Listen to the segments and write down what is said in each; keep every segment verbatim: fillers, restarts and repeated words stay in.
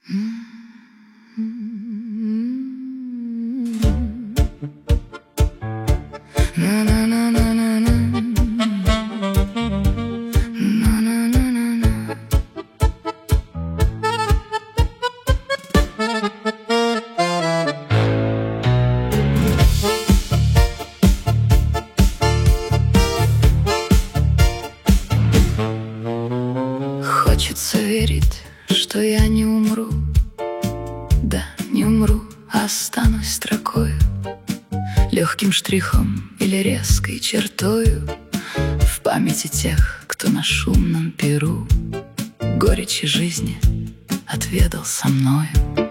Хочется верить, что я не умру. Да, не умру, а останусь строкою, легким штрихом или резкой чертою в памяти тех, кто на шумном пиру горечи жизни отведал со мною.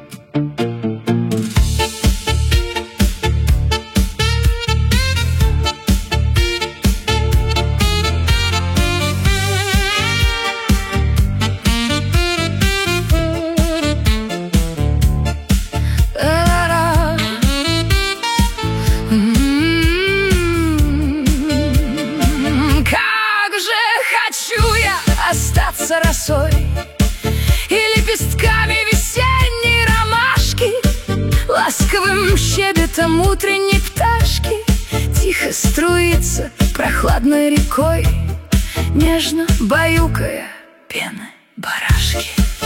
Остаться росой и лепестками весенней ромашки, ласковым щебетом утренней пташки, тихо струится прохладной рекой, нежно баюкая пены барашки.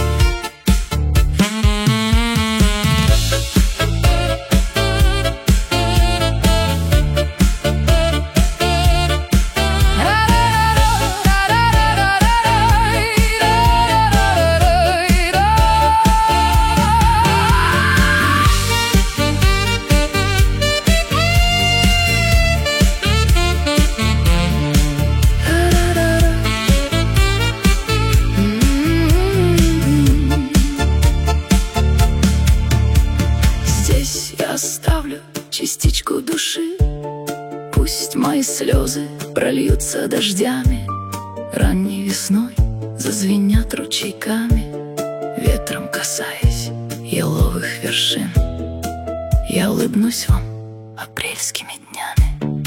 Оставлю частичку души, пусть мои слезы прольются дождями, ранней весной зазвенят ручейками, ветром касаясь еловых вершин. Я улыбнусь вам апрельскими днями.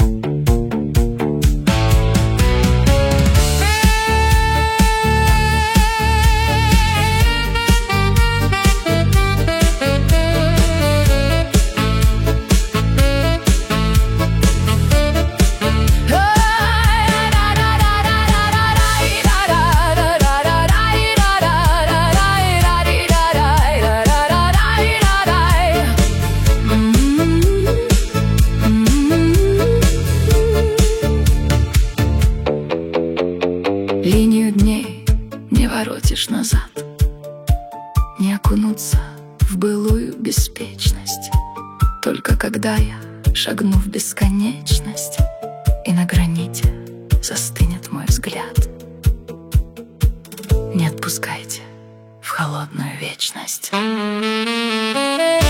Линию дней не воротишь назад, не окунуться в былую беспечность. Только когда я шагну в бесконечность, и на граните застынет мой взгляд, не отпускайте в холодную вечность.